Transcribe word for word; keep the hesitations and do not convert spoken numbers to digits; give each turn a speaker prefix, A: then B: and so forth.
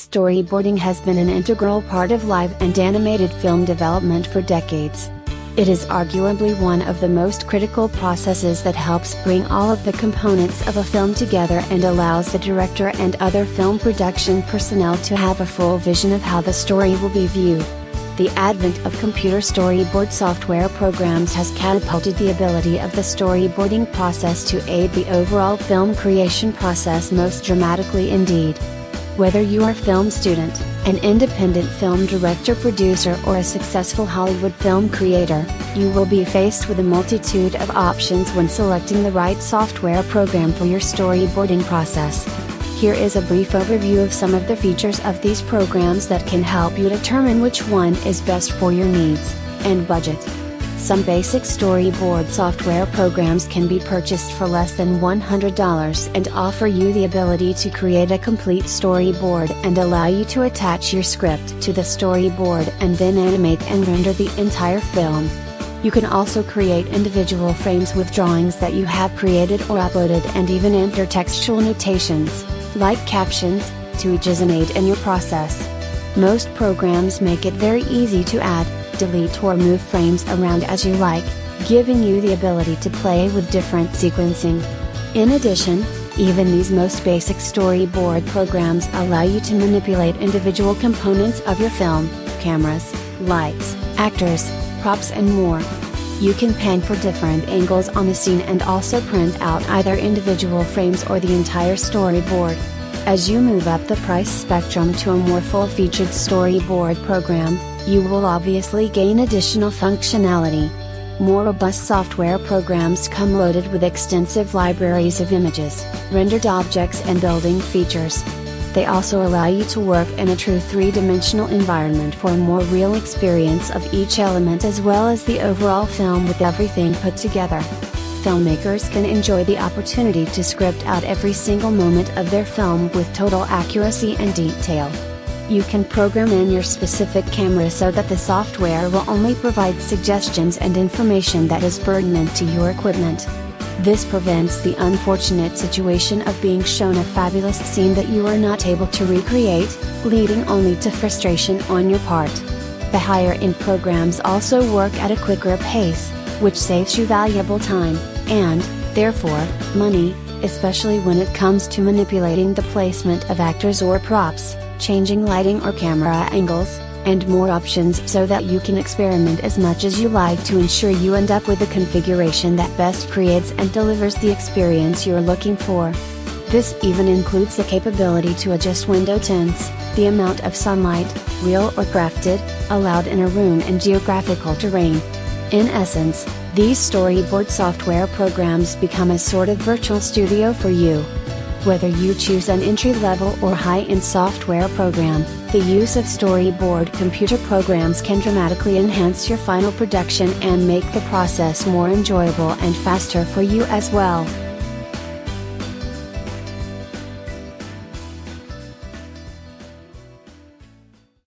A: Storyboarding has been an integral part of live and animated film development for decades. It is arguably one of the most critical processes that helps bring all of the components of a film together and allows the director and other film production personnel to have a full vision of how the story will be viewed. The advent of computer storyboard software programs has catapulted the ability of the storyboarding process to aid the overall film creation process most dramatically indeed. Whether you are a film student, an independent film director producer or a successful Hollywood film creator, you will be faced with a multitude of options when selecting the right software program for your storyboarding process. Here is a brief overview of some of the features of these programs that can help you determine which one is best for your needs and budget. Some basic storyboard software programs can be purchased for less than one hundred dollars and offer you the ability to create a complete storyboard and allow you to attach your script to the storyboard and then animate and render the entire film. You can also create individual frames with drawings that you have created or uploaded and even enter textual notations, like captions, to each aid in your process. Most programs make it very easy to add, delete or move frames around as you like, giving you the ability to play with different sequencing. In addition, even these most basic storyboard programs allow you to manipulate individual components of your film, cameras, lights, actors, props and more. You can pan for different angles on the scene and also print out either individual frames or the entire storyboard. As you move up the price spectrum to a more full-featured storyboard program, you will obviously gain additional functionality. More robust software programs come loaded with extensive libraries of images, rendered objects and building features. They also allow you to work in a true three-dimensional environment for a more real experience of each element as well as the overall film with everything put together. Filmmakers can enjoy the opportunity to script out every single moment of their film with total accuracy and detail. You can program in your specific camera so that the software will only provide suggestions and information that is pertinent to your equipment. This prevents the unfortunate situation of being shown a fabulous scene that you are not able to recreate, leading only to frustration on your part. The higher-end programs also work at a quicker pace, which saves you valuable time, and, therefore, money, especially when it comes to manipulating the placement of actors or props, changing lighting or camera angles, and more options so that you can experiment as much as you like to ensure you end up with a configuration that best creates and delivers the experience you're looking for. This even includes the capability to adjust window tints, the amount of sunlight, real or crafted, allowed in a room and geographical terrain. In essence, these storyboard software programs become a sort of virtual studio for you. Whether you choose an entry-level or high-end software program, the use of storyboard computer programs can dramatically enhance your final production and make the process more enjoyable and faster for you as well.